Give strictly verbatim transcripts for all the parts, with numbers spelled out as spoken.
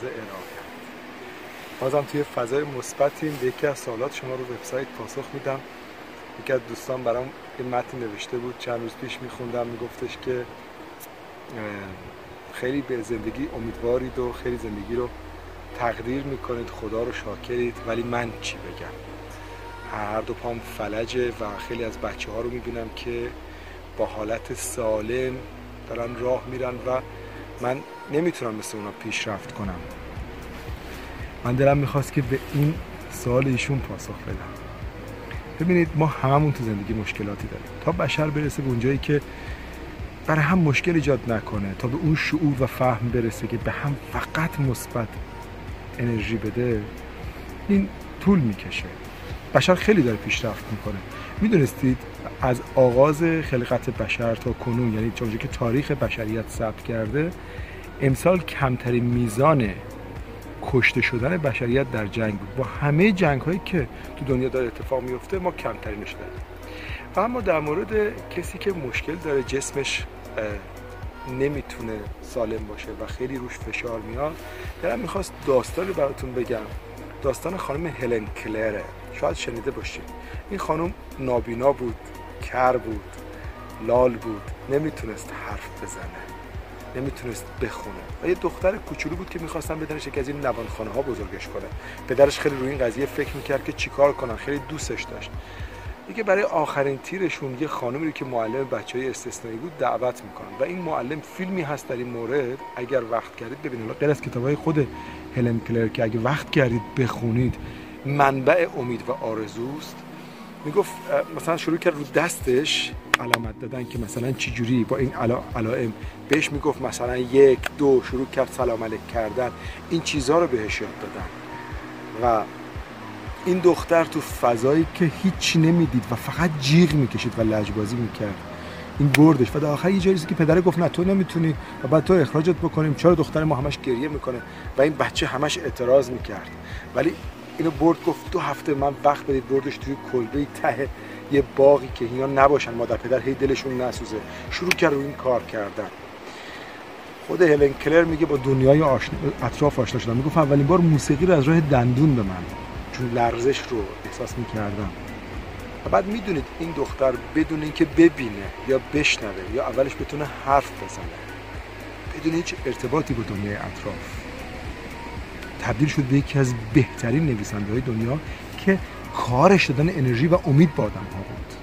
تازه ارائه کرد. بازم توی فضای مثبتیم. به یکی از سوالات شما رو وبسایت پاسخ میدم. یکی از دوستان برام این متن نوشته بود، چند روز پیش میخوندم، میگفتش که خیلی به زندگی امیدوارید و خیلی زندگی رو تقدیر میکنید، خدا رو شاکرید، ولی من چی بگم؟ هر دو پام فلجه و خیلی از بچه ها رو میبینم که با حالت سالم دارن راه میرن و من نمیتونم مثل اونا پیشرفت کنم. من دلم میخواست که به این سوال ایشون پاسخ بدم. ببینید ما هممون تو زندگی مشکلاتی داریم. تا بشر برسه به اونجایی که برای هم مشکل ایجاد نکنه، تا به اون شعور و فهم برسه که به هم فقط مثبت انرژی بده، این طول میکشه. بشر خیلی داره پیشرفت میکنه. میدونستید از آغاز خلقت بشر تا کنون، یعنی چون که تاریخ بشریت ثبت کرده، امسال کمترین میزان کشته شدن بشریت در جنگ بود. با همه جنگ هایی که تو دنیا داره اتفاق میفته ما کمترینش داریم. و اما در مورد کسی که مشکل داره، جسمش نمیتونه سالم باشه و خیلی روش فشار میاد، دلم میخواست داستانی براتون بگم. داستان خانم هلن کلره. شاید شنیده باشید. این خانم نابینا بود، کر بود، لال بود، نمیتونست حرف بزنه، نمیتونست بخونه و یه دختر کوچولو بود که میخواستن بدنش یکی از این نوانخانه ها بزرگش کنه. پدرش خیلی روی این قضیه فکر میکرد که چیکار کنن، خیلی دوستش داشت. دیگه برای آخرین تیرشون یه خانمی رو که معلم بچهای استثنایی بود دعوت میکنن و این معلم فیلمی هست در این مورد، اگر وقت کردید ببینید. غیر از کتابای خود هلن کلر که اگه وقت کردید بخونید، منبع امید و آرزوست. میگفت مثلا شروع کرد رو دستش علامت دادن که مثلا چی جوری با این علا علائم بهش میگفت مثلا یک دو، شروع کرد سلام علیک کردن، این چیزها رو بهش یاد دادن. و این دختر تو فضایی که هیچی نمیدید و فقط جیغ میکشید و لجبازی میکرد، این بردش و در آخر یه جایی که پدر گفت نه تو نمیتونی و بعد تو اخراجت بکنیم، چرا دختر ما همش گریه میکنه و این بچه همش اعتراض میکرد، ولی اینو برد. گفت دو هفته من وقت بدید. بردش توی کلبه ته یه باغی که اینا نباشن، مادر پدر هی دلشون نسوزه. شروع کرد رو این کار کردن. خود هلن کلر میگه با دنیای آشنا... اطراف آشنا شدم. میگفت اولین بار موسیقی رو از راه دندون به من، چون لرزش رو احساس میکردم. و بعد میدونید این دختر بدون اینکه ببینه یا بشنوه یا اولش بتونه حرف بزنه، بدون هیچ ارتباطی با دنیای اطراف، تبدیل شد به یکی از بهترین نویسنده‌های دنیا که کارش دادن انرژی و امید به آدم‌ها بود.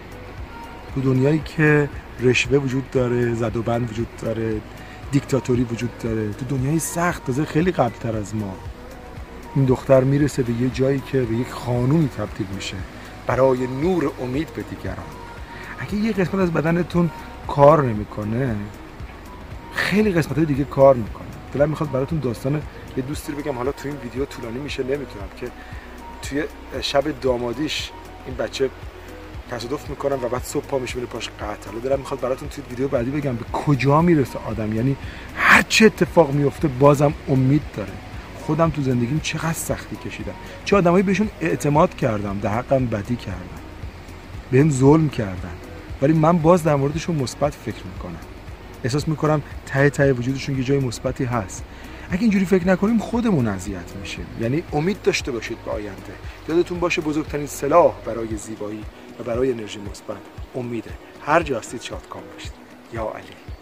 تو دنیایی که رشوه وجود داره، زد و بند وجود داره، دیکتاتوری وجود داره، تو دنیای سخت، تازه خیلی قبل‌تر از ما، این دختر میرسه به یه جایی که به یک خانومی تبدیل میشه برای نور امید به دیگران. اگه یه قسمت از بدنتون کار نمیکنه، خیلی قسمت‌های دیگه کار میکنه. دلم میخواد براتون داستان یه دوستی رو بگم. حالا تو این ویدیو طولانی میشه نمیتونم، که توی شب دامادیش این بچه تصادف میکنن و بعد صبح پا میشه میره پاش قطع. حالا دلم میخواد براتون توی ویدیو بعدی بگم به کجا میرسه آدم، یعنی هر چه اتفاق میفته بازم امید داره. خودم تو زندگیم چقدر سختی کشیدم، چه آدمایی بهشون اعتماد کردم، در حقم بدی کردن، بهم ظلم کردن، ولی من باز در موردشون مثبت فکر میکنم. احساس میکنم ته ته وجودشون یه جای مثبتی هست. اگه اینجوری فکر نکنیم خودمون اذیت میشیم. یعنی امید داشته باشید به آینده. یادتون باشه بزرگترین سلاح برای زیبایی و برای انرژی مثبت امیده. هر جا هستید شادکام باشید. یا علی.